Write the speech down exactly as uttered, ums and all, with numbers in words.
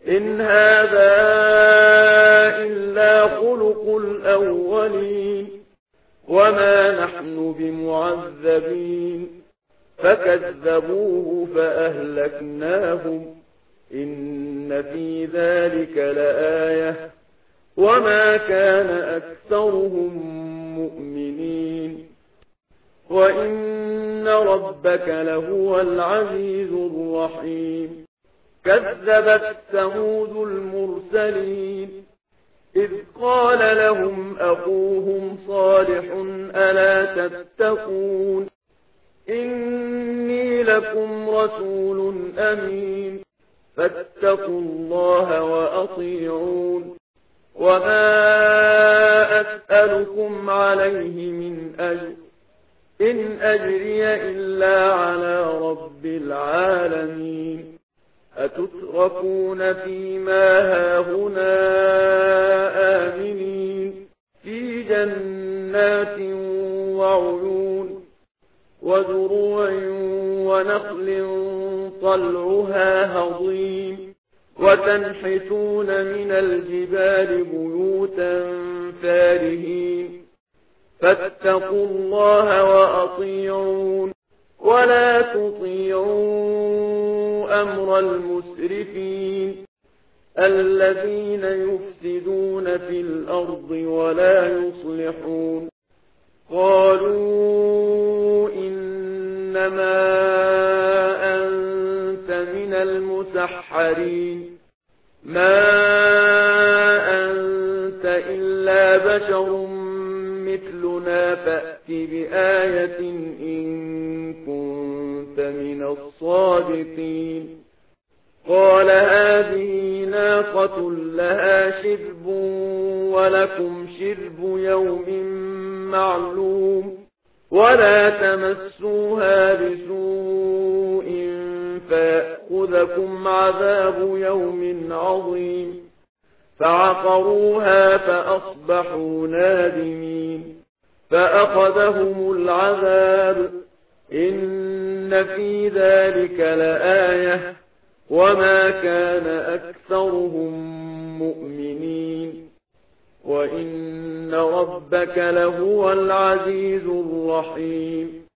إن هذا إلا خلق الأولين وما نحن بمعذبين فكذبوه فأهلكناهم إن في ذلك لآية وما كان أكثرهم مؤمنين وإن ربك لهو العزيز الرحيم كذبت ثمود المرسلين إذ قال لهم أخوهم صالح ألا تتقون إني لكم رسول أمين فاتقوا الله وأطيعون وما أسألكم عليه من أجر إن أجري إلا على رب العالمين أتتركون فيما هاهنا آمنين في جنات وعيون وزروع ونخل طلعها هضيم وتنحتون من الجبال بيوتا فارهين فاتقوا الله وأطيعون ولا تطيعوا أمر المسرفين الذين يفسدون في الأرض ولا يصلحون قالوا إنما أنت من المسحرين ما أنت إلا بشر مثلنا فأت بآية إن كنت من الصادقين قال هذه ناقة لها شرب ولكم شرب يوم معلوم ولا تمسوها بسوء فيأخذكم عذاب يوم عظيم فعقروها فأصبحوا نادمين فأخذهم العذاب إن في ذلك لآية وما كان أكثرهم مؤمنين وإن ربك لهو العزيز الرحيم